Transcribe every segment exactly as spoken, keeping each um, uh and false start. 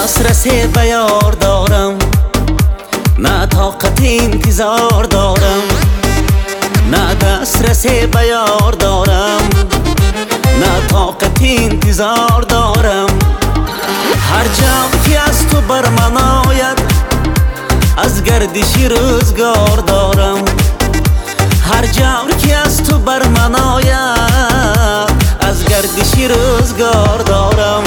دسترس به یار دارم، نه طاقت انتظار دارم. نه دسترس به یار دارم، نه طاقت انتظار دارم. هر جا که از تو بر من آید، از گردش روزگار دارم. هر جا که از تو بر من آید، از گردش روزگار دارم.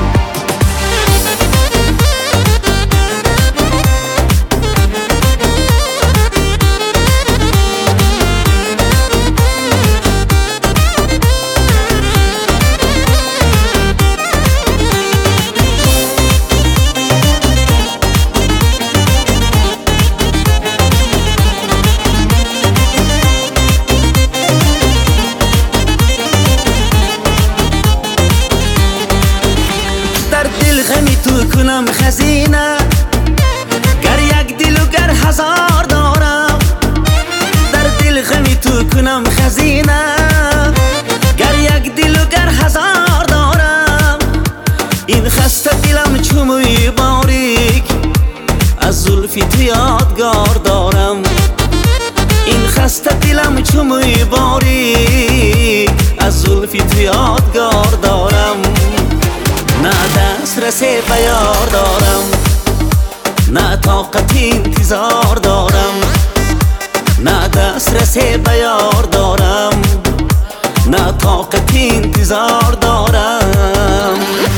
غمی تو کنم خزینه، گر یک دل و گر هزار دارم. در دل غمی تو کنم خزینه، گر یک دل و گر هزار دارم. این خسته دلم چوموی باریک، از زلفی تو یادگار دارم. این خسته دلم چوموی باریک، از زلفی تو یادگار دارم. نه دسترس به یار دارم، نه طاقت انتظار دارم. نه دسترس به یار دارم، نه طاقت انتظار دارم.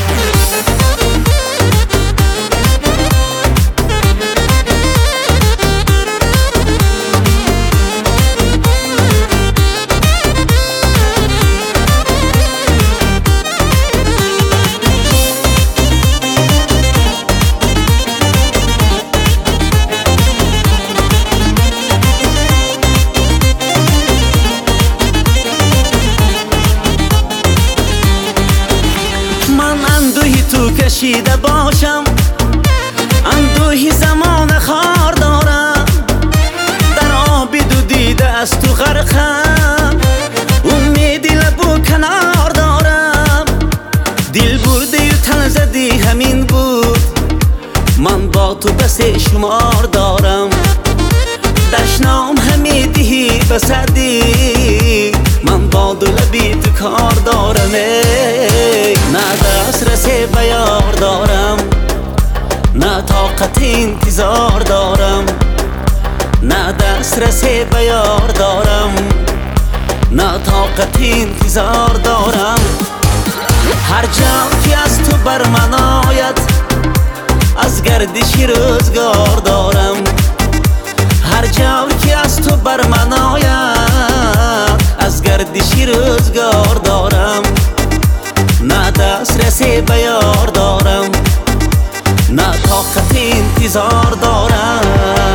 تو کشیده باشم، اندوهی زمان خار دارم. در آبی دو دیده از تو غرقم، امیدی لبو کنار دارم. دل بردی و تن زدی همین بود، من با تو بس شمار دارم. دشنام همیدی بسدی، من با دو لبی تو کار دارم. نه دسترس به یار دارم، نه طاقت انتظار دارم. نه دسترس به یار دارم، نه طاقت انتظار دارم. هر جا که از تو بر من آید، از گردش روزگار دارم. هر جا که از تو بر من آید، از گردش روزگار دارم. نه دسترس به یار دارم، نه طاقت انتظار دارم.